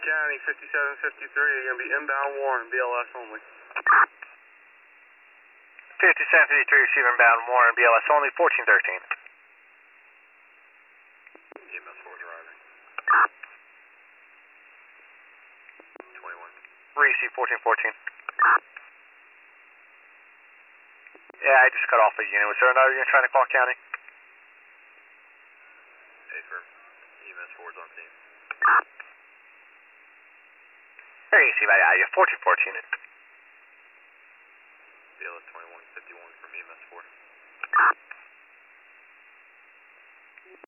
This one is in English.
County 5753, you're going to be inbound Warren, BLS only. 5753, receive inbound Warren, BLS only, 1413. EMS 4 driving. 21. Receive 1414. Yeah, I just cut off a unit. Was there another unit trying to call County? Affirm. EMS 4's on scene. There you see, 1414. BLS 2151 from EMS 4.